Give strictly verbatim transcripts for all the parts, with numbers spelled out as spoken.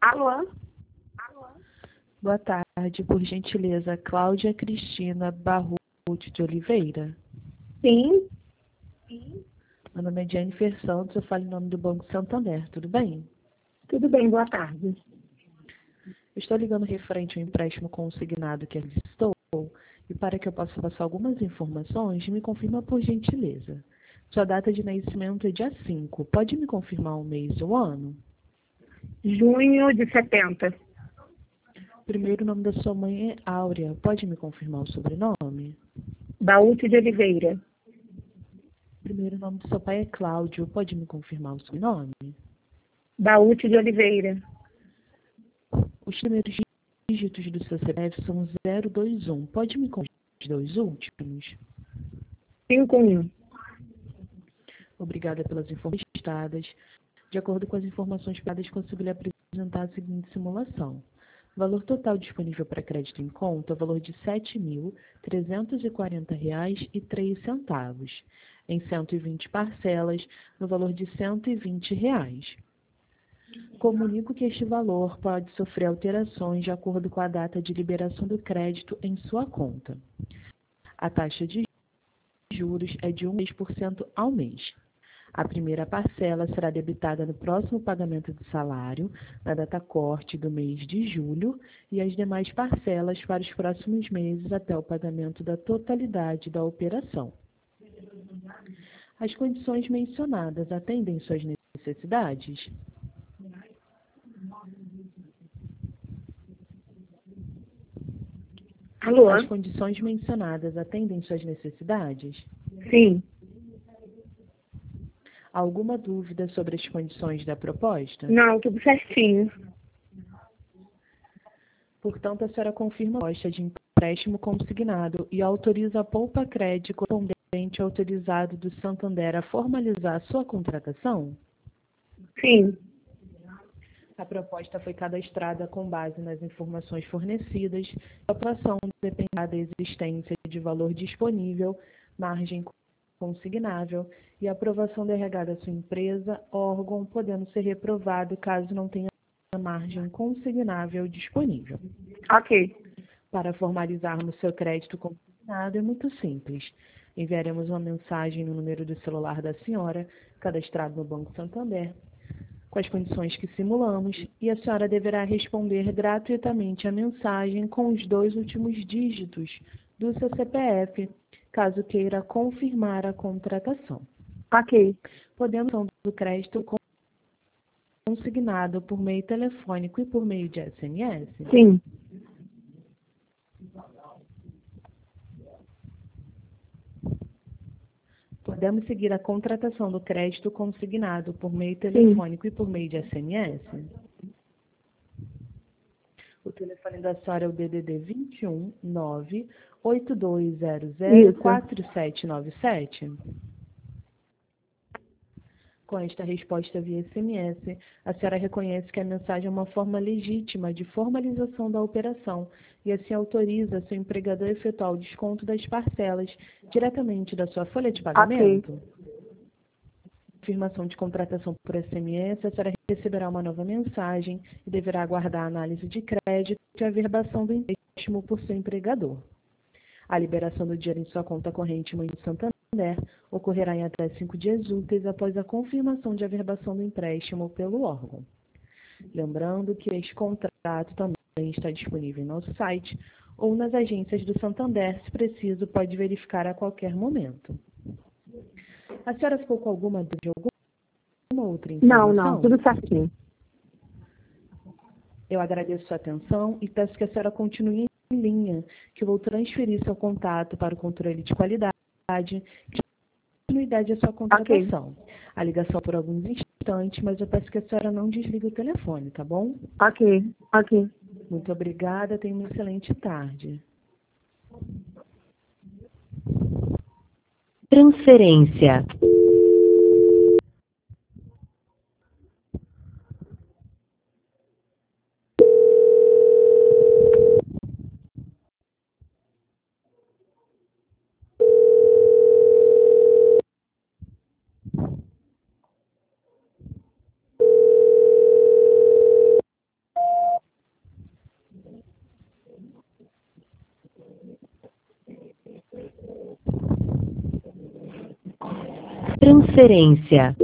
Alô? Boa tarde, por gentileza, Cláudia Cristina Barroso de Oliveira. Sim, Meu nome é Jennifer Santos, eu falo em nome do Banco Santander, tudo bem? tudo bem, boa tarde. Eu estou ligando referente ao empréstimo consignado que listou e para que eu possa passar algumas informações, me confirma por gentileza. Sua data de nascimento é dia cinco, pode me confirmar o mês e o ano? Junho de setenta. Primeiro, o nome da sua mãe é Áurea, pode me confirmar o sobrenome? Baúte de Oliveira. Primeiro, o nome do seu pai é Cláudio, pode me confirmar o sobrenome? Baúte de Oliveira. Os primeiros dígitos do seu C P F são zero dois um. Pode me confirmar os dois últimos? cinco um. Obrigada pelas informações dadas. De acordo com as informações dadas, consigo lhe apresentar a seguinte simulação. O valor total disponível para crédito em conta é o valor de sete mil trezentos e quarenta reais e três centavos, em cento e vinte parcelas, no valor de cento e vinte reais. Comunico que este valor pode sofrer alterações de acordo com a data de liberação do crédito em sua conta. A taxa de juros é de um vírgula seis por cento ao mês. A primeira parcela será debitada no próximo pagamento do salário, na data corte do mês de julho, e as demais parcelas para os próximos meses até o pagamento da totalidade da operação. As condições mencionadas atendem suas necessidades? Alô? As condições mencionadas atendem suas necessidades? Sim. Alguma dúvida sobre as condições da proposta? Não, tudo certinho. Portanto, a senhora confirma a proposta de empréstimo consignado e autoriza a Poupa Crédito correspondente autorizado do Santander a formalizar a sua contratação? Sim. A proposta foi cadastrada com base nas informações fornecidas. A aprovação dependerá da existência de valor disponível, margem consignável e aprovação do R H da sua empresa, órgão, podendo ser reprovado caso não tenha margem consignável disponível. Ok. Para formalizarmos seu crédito consignado é muito simples. Enviaremos uma mensagem no número do celular da senhora, cadastrado no Banco Santander, com as condições que simulamos, e a senhora deverá responder gratuitamente a mensagem com os dois últimos dígitos do seu C P F, caso queira confirmar a contratação. Ok. Podemos do crédito consignado por meio telefônico e por meio de S M S? Sim. Podemos seguir a contratação do crédito consignado por meio Sim. telefônico e por meio de S M S? O telefone da senhora é o D D D vinte e um, nove oito dois zero zero, Isso. quatro sete nove sete. Com esta resposta via S M S, a senhora reconhece que a mensagem é uma forma legítima de formalização da operação e assim autoriza seu empregador a efetuar o desconto das parcelas diretamente da sua folha de pagamento? Confirmação de contratação por S M S, a senhora receberá uma nova mensagem e deverá aguardar a análise de crédito e a averbação do empréstimo por seu empregador. A liberação do dinheiro em sua conta corrente Mãe do Santander ocorrerá em até cinco dias úteis após a confirmação de averbação do empréstimo pelo órgão. Lembrando que este contrato também está disponível em nosso site ou nas agências do Santander, se preciso, pode verificar a qualquer momento. A senhora ficou com alguma dúvida de alguma outra Não, informação? não, tudo certinho. Eu agradeço sua atenção e peço que a senhora continue em linha, que eu vou transferir seu contato para o controle de qualidade e continuidade da sua contratação. A ligação por alguns instantes, mas eu peço que a senhora não desligue o telefone, tá bom? Ok, ok. Muito obrigada, tenha uma excelente tarde. Transferência. Transferência.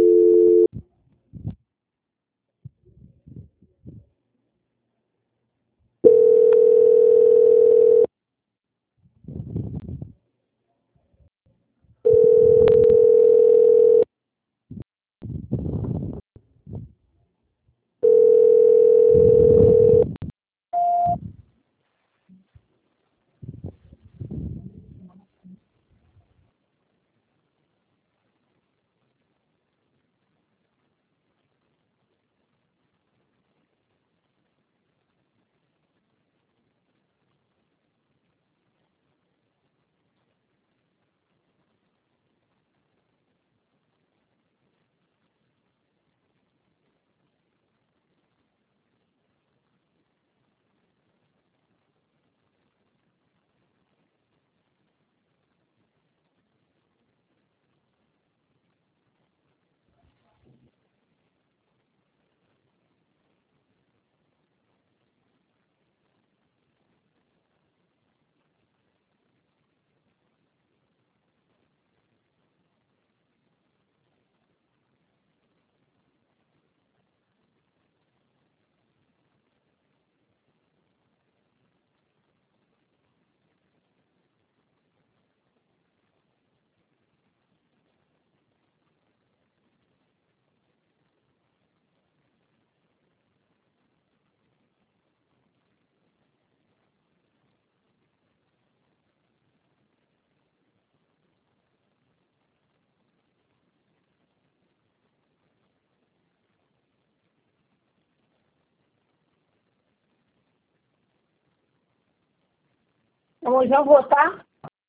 Eu já vou, tá?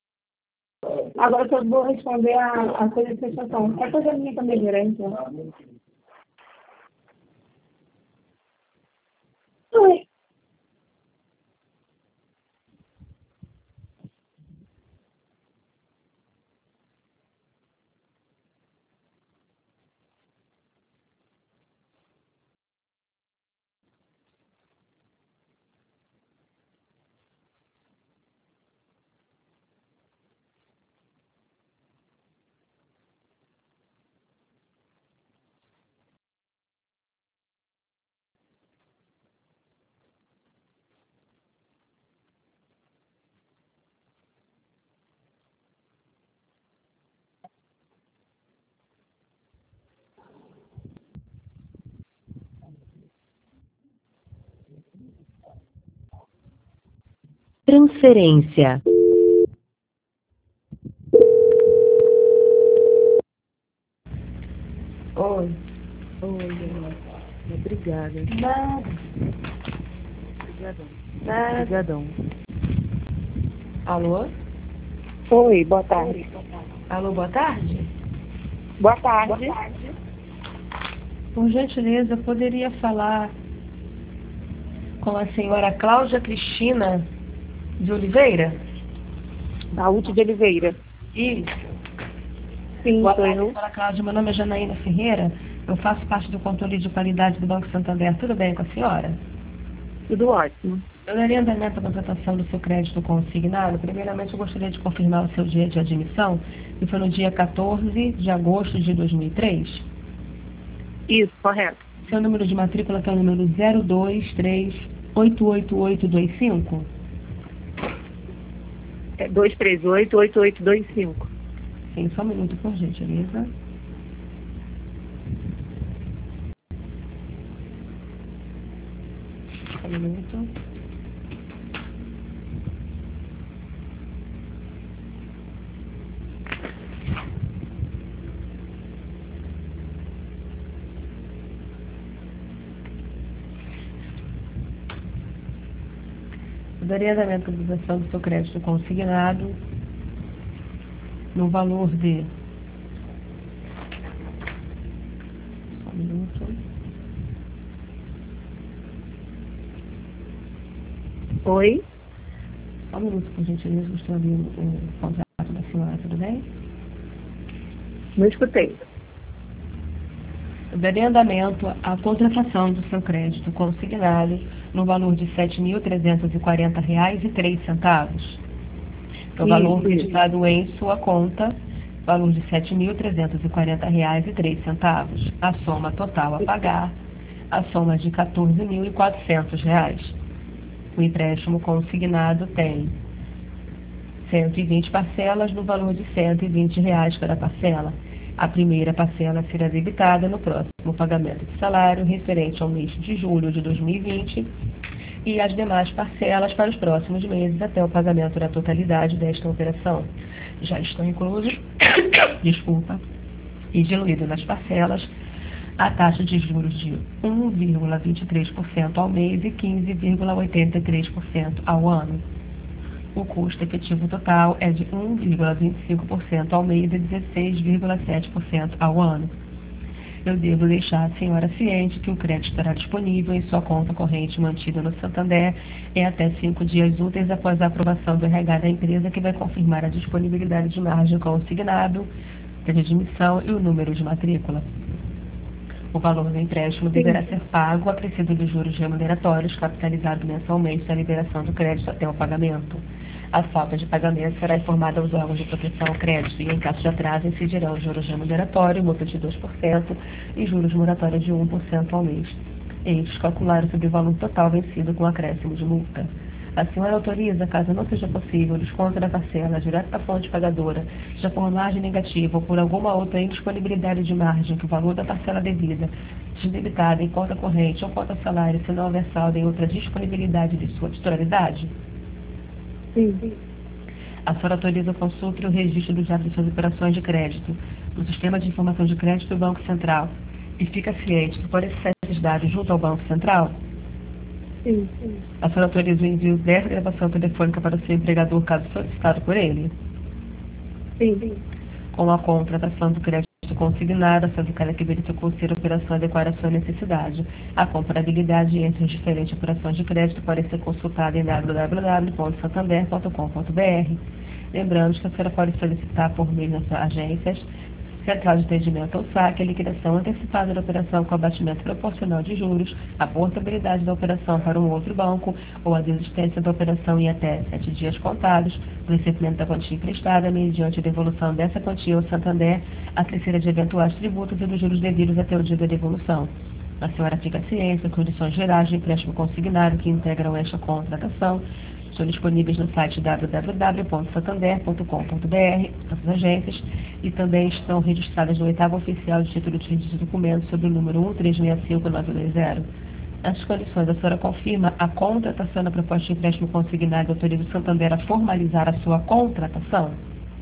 Agora que eu vou responder a, a coisa de prestação. É coisa minha também, gerente. Oi. Transferência. Oi. Oi, Ana. Obrigada. Nada. Obrigadão. Nada. Obrigadão. Alô? Oi, boa tarde. Alô, boa tarde? Boa tarde. Por gentileza, eu poderia falar com a senhora Cláudia Cristina de Oliveira? Saúde de Oliveira. Isso. Sim, Boa sou tarde, eu. senhora Cláudia. Meu nome é Janaína Ferreira. Eu faço parte do controle de qualidade do Banco Santander. Tudo bem com a senhora? Tudo ótimo. Eu daria andamento à contratação do seu crédito consignado. Primeiramente, eu gostaria de confirmar o seu dia de admissão, que foi no dia quatorze de agosto de dois mil e três. Isso, correto. Seu número de matrícula que é o número zero dois três oito oito oito dois cinco. É dois três oito, oito oito dois cinco. Sim, só um minuto, por gentileza. Só um minuto. Eu daria andamento à contratação do seu crédito consignado no valor de... Só um minuto. Oi? Só um minuto, por gentileza, eu estou abrindo o contrato da senhora, tudo bem? Não escutei. Eu daria andamento à contratação do seu crédito consignado no valor de sete mil trezentos e quarenta reais e três centavos. É o valor Isso, isso. creditado em sua conta valor de sete mil trezentos e quarenta reais e três centavos. A soma total a pagar, a soma de quatorze mil e quatrocentos reais. O empréstimo consignado tem cento e vinte parcelas no valor de cento e vinte reais cada parcela. A primeira parcela será debitada no próximo pagamento de salário referente ao mês de julho de dois mil e vinte e as demais parcelas para os próximos meses até o pagamento da totalidade desta operação. Já estão inclusos, desculpa, e diluído nas parcelas a taxa de juros de um vírgula vinte e três por cento ao mês e quinze vírgula oitenta e três por cento ao ano. O custo efetivo total é de um vírgula vinte e cinco por cento ao mês e dezesseis vírgula sete por cento ao ano. Eu devo deixar a senhora ciente que o crédito estará disponível em sua conta corrente mantida no Santander em até cinco dias úteis após a aprovação do R H da empresa, que vai confirmar a disponibilidade de margem consignado, a admissão e o número de matrícula. O valor do empréstimo deverá ser pago acrescido de juros remuneratórios, capitalizado mensalmente na liberação do crédito até o pagamento. A falta de pagamento será informada aos órgãos de proteção ao crédito e, em caso de atraso, incidirão juros remuneratórios, multa de dois por cento e juros moratórios de um por cento ao mês. Estes calculados sobre o valor total vencido com acréscimo de multa. A senhora autoriza, caso não seja possível, o desconto da parcela direto da fonte pagadora, já por margem negativa ou por alguma outra indisponibilidade de margem que o valor da parcela devida seja debitada em conta corrente ou conta salário, se não houver saldo em outra disponibilidade de sua titularidade? Sim. A senhora autoriza a consulta e o registro dos dados de suas operações de crédito no Sistema de Informação de Crédito do Banco Central e fica ciente que pode acessar esses dados junto ao Banco Central? Sim, sim. A senhora autoriza o envio dessa gravação telefônica para o seu empregador, caso solicitado por ele? Sim, sim. Com a contratação do crédito consignado, a senhora que verificou ser a operação adequada à sua necessidade. A comparabilidade entre as diferentes operações de crédito pode ser consultada em w w w ponto santander ponto com ponto b r. Lembrando que a senhora pode solicitar por meio das suas agências, Central de Atendimento ao Saque, a liquidação antecipada da operação com abatimento proporcional de juros, a portabilidade da operação para um outro banco ou a desistência da operação em até sete dias contados, o recebimento da quantia emprestada mediante a devolução dessa quantia ao Santander, a terceira de eventuais tributos e dos juros devidos até o dia da devolução. A senhora fica ciente das condições gerais de empréstimo consignado que integram esta contratação. Estão disponíveis no site w w w ponto santander ponto com ponto b r, nossas agências, e também estão registradas no oitavo oficial de título de registro de documentos sob o número um três seis cinco nove dois zero. Nessas condições, a senhora confirma a contratação da proposta de empréstimo consignado e autoriza o Santander a formalizar a sua contratação?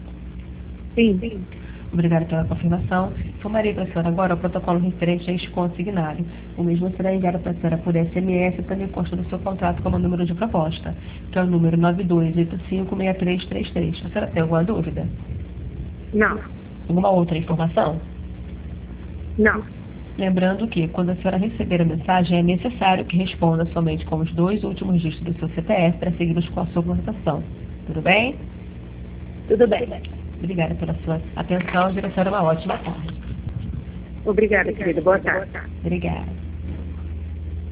Sim, sim. Obrigada pela confirmação. Informarei para a senhora agora o protocolo referente a este consignado. O mesmo será enviado para a senhora por S M S e também consta do seu contrato como número de proposta, que é o número nove dois oito cinco seis três três três. A senhora tem alguma dúvida? Não. Alguma outra informação? Não. Lembrando que, quando a senhora receber a mensagem, é necessário que responda somente com os dois últimos dígitos do seu C P F para seguirmos com a sua contratação. Tudo bem? Tudo bem. Obrigada pela sua atenção. Desejo uma ótima tarde. Obrigada, querida. Boa tarde. Obrigada.